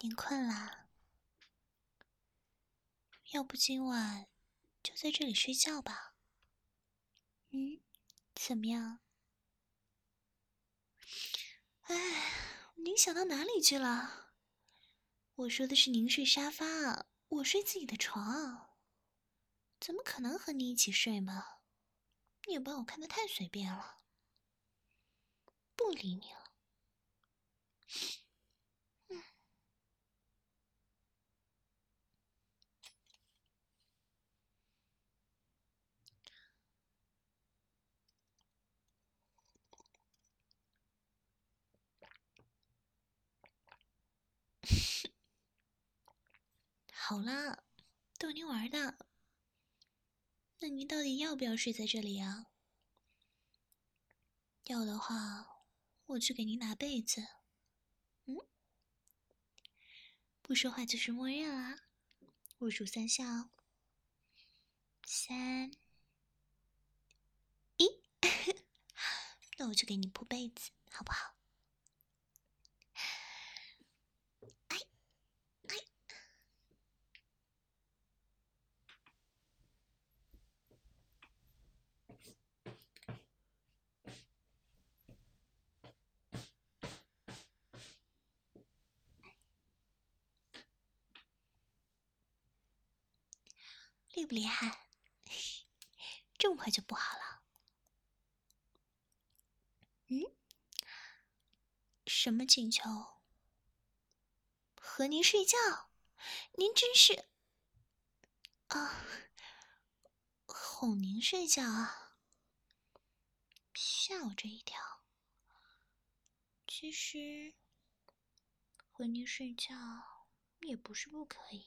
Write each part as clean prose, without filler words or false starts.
你困啦？要不今晚就在这里睡觉吧？怎么样？哎，您想到哪里去了？我说的是您睡沙发，我睡自己的床，怎么可能和你一起睡嘛？你也把我看得太随便了。不理你了。好啦，逗您玩的。那您到底要不要睡在这里啊？要的话，我去给您拿被子。不说话就是默认啦。我数3下哦。3、1，那我就给你铺被子，好不好？哎哎，厉不厉害？这么快就不好了？什么请求？和您睡觉？您真是……啊，哄您睡觉啊？吓我这一跳。其实和您睡觉也不是不可以，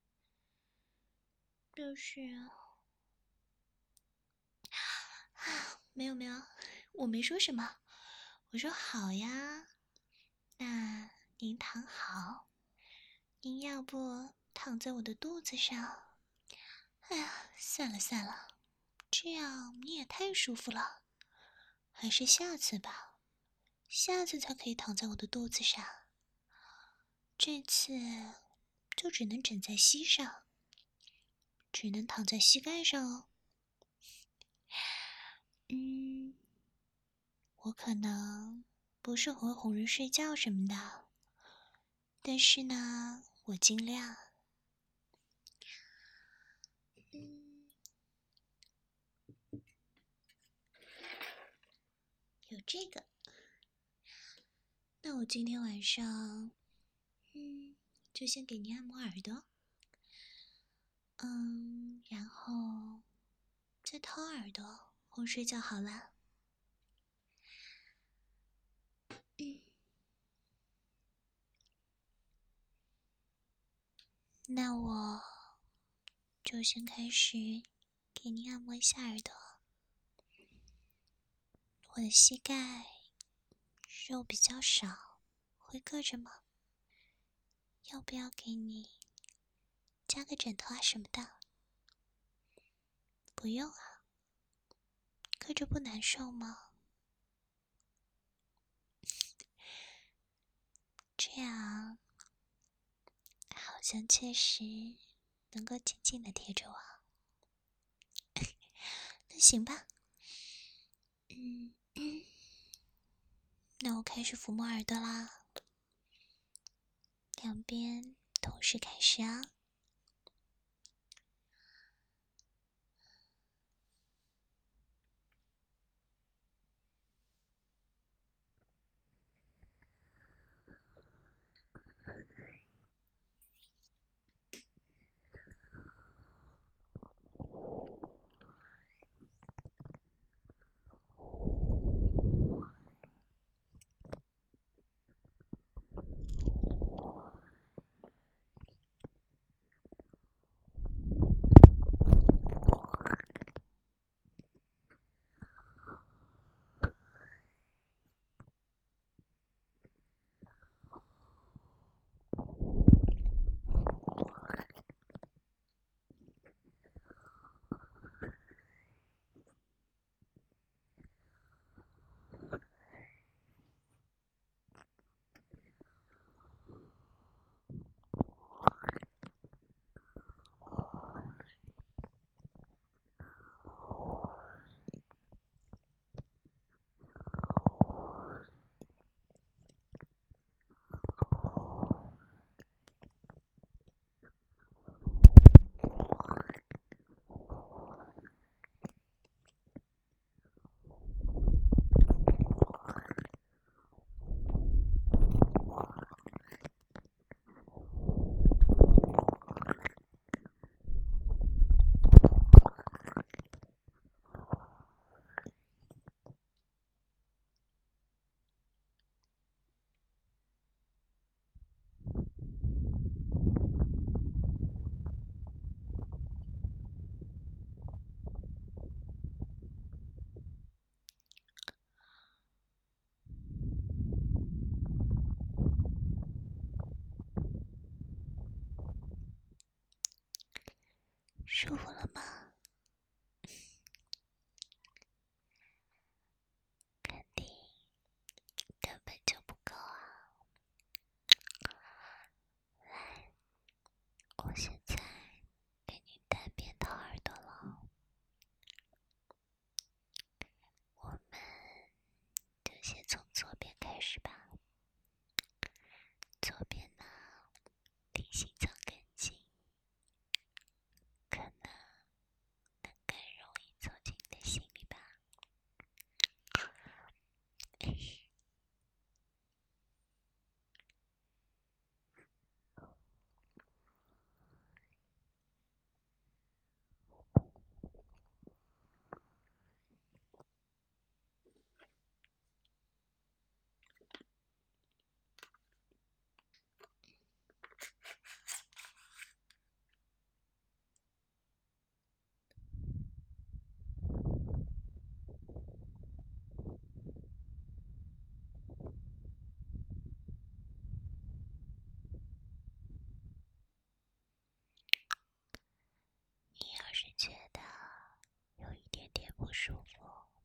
就是……没有没有，我没说什么，我说好呀。那您躺好，您要不躺在我的肚子上？哎呀，算了算了，这样你也太舒服了，还是下次吧，下次才可以躺在我的肚子上，这次就只能枕在膝上，只能躺在膝盖上哦。我可能不是很会哄人睡觉什么的，但是呢，我尽量。有这个，那我今天晚上，就先给您按摩耳朵，然后再掏耳朵哄睡觉好了。那我就先开始给您按摩一下耳朵。我的膝盖肉比较少，会硌着吗？要不要给你加个枕头啊什么的？不用啊，硌着不难受吗？这样好像确实能够紧紧的贴着我。那行吧，那我开始抚摸耳朵啦，两边同时开始啊。 舒服了吗？肯定根本就不够啊！来，我现在给你单边掏耳朵了，我们就先从左边开始吧。左边呢，离心脏更近，可能能更容易走进你的心里吧。你要是觉得有一点点不舒服，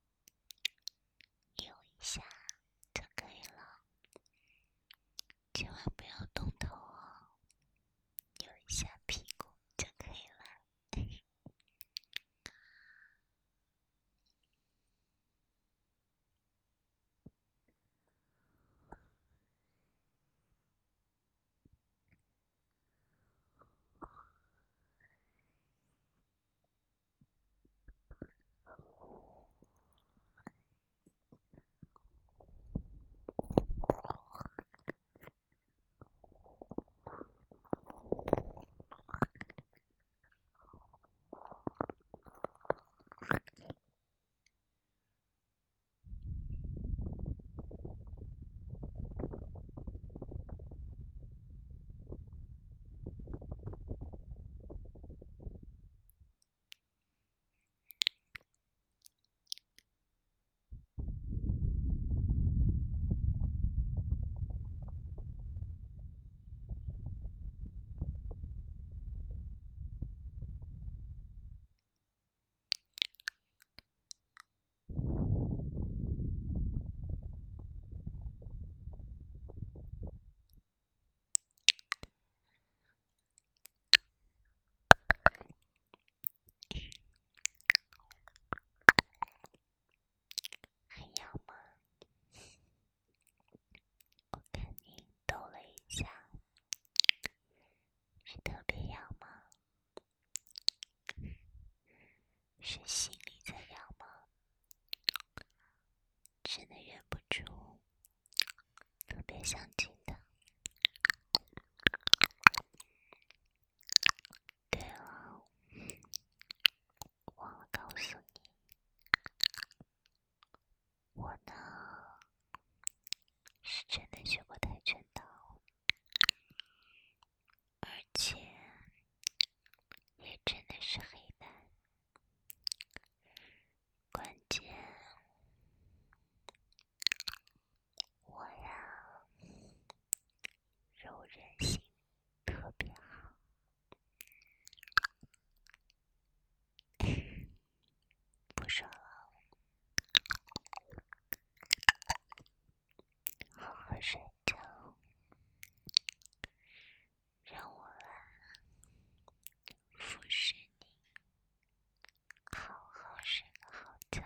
扭一下就可以了，千万不要动头哦，扭一下屁股就可以了。还要吗？我看你抖了一下，是特别痒吗？是心里在痒吗？真的忍不住，特别想亲的。对了，忘了告诉你，我呢是真的学过跆拳道，而且也真的是黑带。关键我呀，柔韧性特别好。不说了，好好睡觉，让我来服侍你，好好睡个好觉。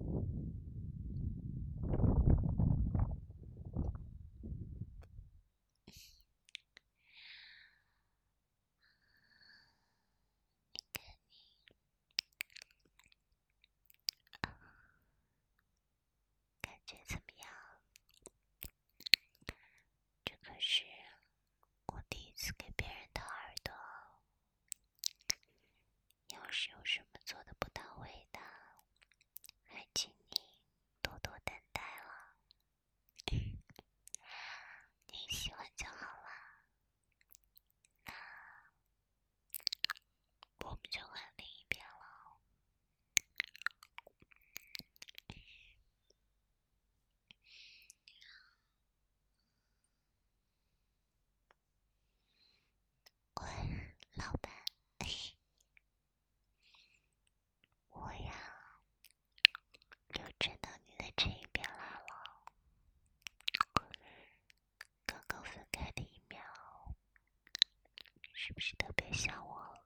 感觉怎么样？这可是我第一次给别人掏耳朵，要是有什么做的不到位的，还请你多多担待了。你喜欢就好了，那我们就换另一边了。喂，老板，我呀，又转到你的这一边来了。刚刚分开的一秒，是不是特别想我？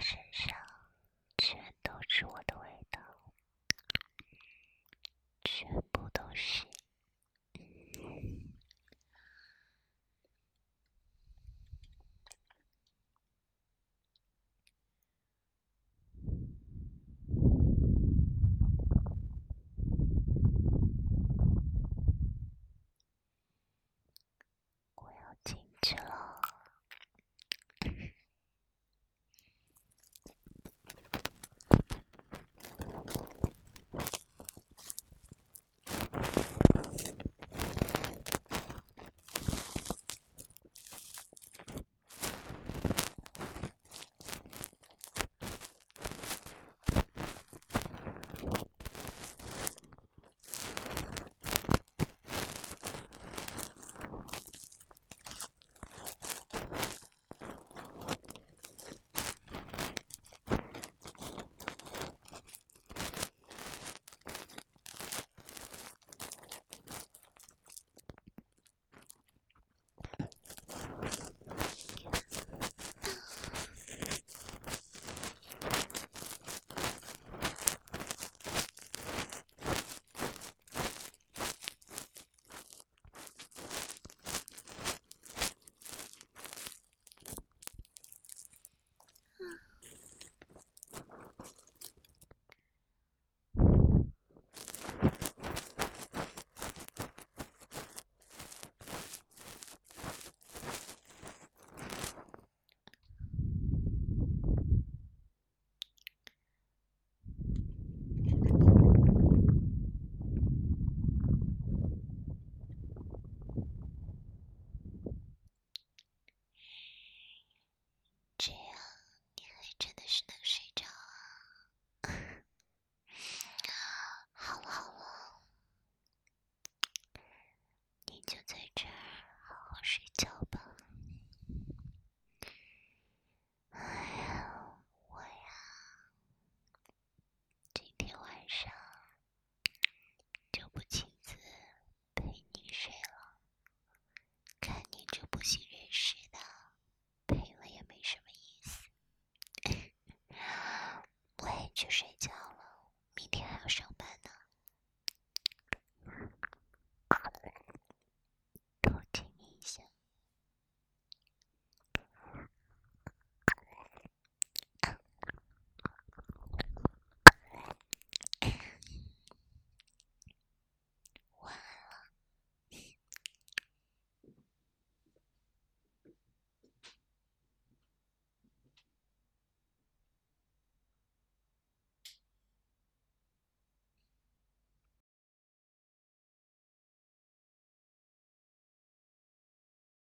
身上。